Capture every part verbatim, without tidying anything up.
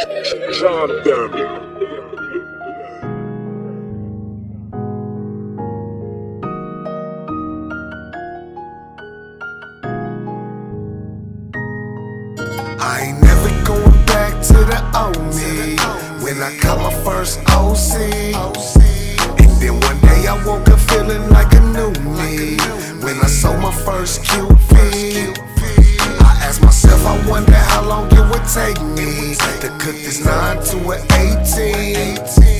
John Dummy. I ain't never going back to the old me when I caught my first O C. And then one day I woke up feeling like a new me when I saw my first Q P. I asked myself, I wonder how long it would take me to cook this nine to an eighteen.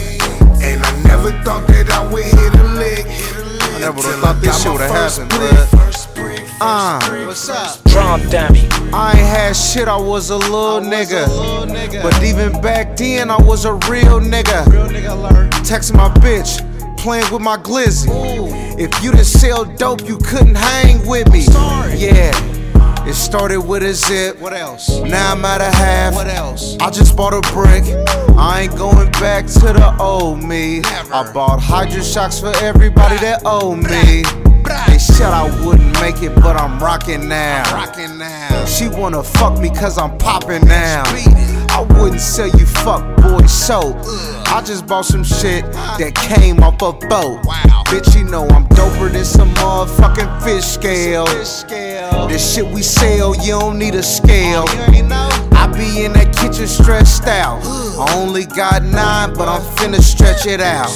And I never thought that I would hit a lick. I never would've thought this shit would've happened, blood. Uh, what's up? John Dummy. I ain't had shit, I was a little, I was nigga. a little nigga. But even back then, I was a real nigga. Real nigga alert. Texting my bitch, playing with my glizzy. Ooh. If you didn't sell dope, you couldn't hang with me. Sorry. Yeah, it started with a zip. What else? Now I'm at a half. What else? I just bought a brick. I ain't going back to the old me. Never. I bought Hydra shocks for everybody that owe me. They said I wouldn't make it, but I'm rocking now. Rockin' now. She wanna fuck me cause I'm popping now. Beat it. I wouldn't sell you fuck boy soap. I just bought some shit that came off a boat. Wow. Bitch, you know I'm doper than some motherfucking fish scale. Fish scale. This shit we sell, you don't need a scale. You ain't know? I be in that kitchen stretched out. I only got nine, but I'm finna stretch it out.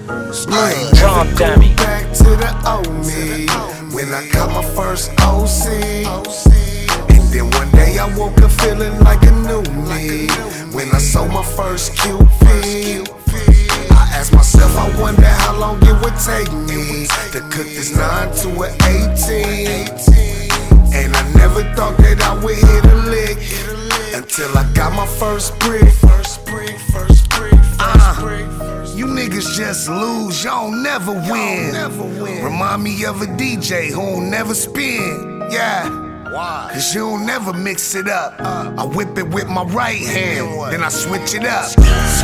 I ain't John never Dummy. going back to the old me when I caught my first O C. And then one day I woke up feeling like a new me when I saw my first Q P. I asked myself, I wonder how long it would take me to cook this nine to an eighteen. And I never thought that I would hit a lick until I got my first brick. First brick, first brick, first brick. You niggas just lose, y'all never win. Never win. Remind me of a D J who'll never spin. Yeah. Why? Cause you'll never mix it up. Uh, I whip it with my right hand, then I switch it up.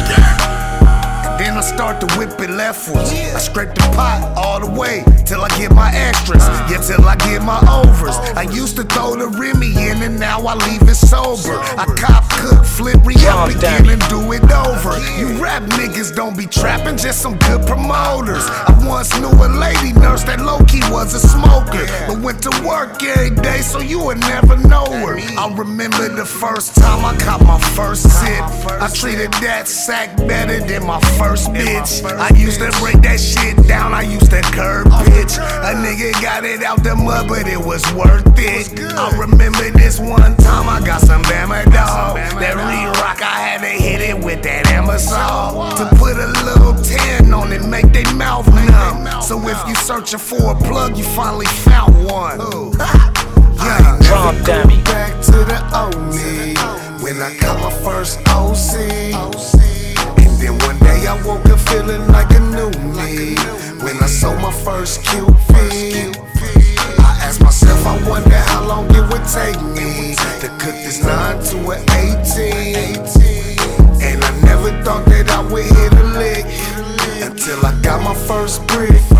And then I start to whip it leftwards. I scrape the pot all the way till I get my extras. Yeah, till I get my overs. I used to throw the Remy in and now I leave it sober. I cop, cook, flip, re-up again and do it over. You rap niggas don't be trapping, just some good promoters. I once knew a lady nurse that low-key was a smoker, but went to work every day so you would never know her. I remember the first time I caught my first sip. I treated that sack better than my first bitch. I used to break that shit down, I used to curb pitch. A nigga got it out the mud, but it was worth it. I remember this one time I got some Bama dog. That re-rock, I had to hit it with that Amazon to put a little tan on it, make they mouth numb. So if you searching for a plug, you finally found one. Yeah, John Dummy. Back to the old me when I got my first O C. And then one day I woke up feeling like a new me when I saw my first Q P. I asked myself, I wonder how long it would take me to cook this nine to an eighteen. And I never thought that I would hit a lick until I got my first brick.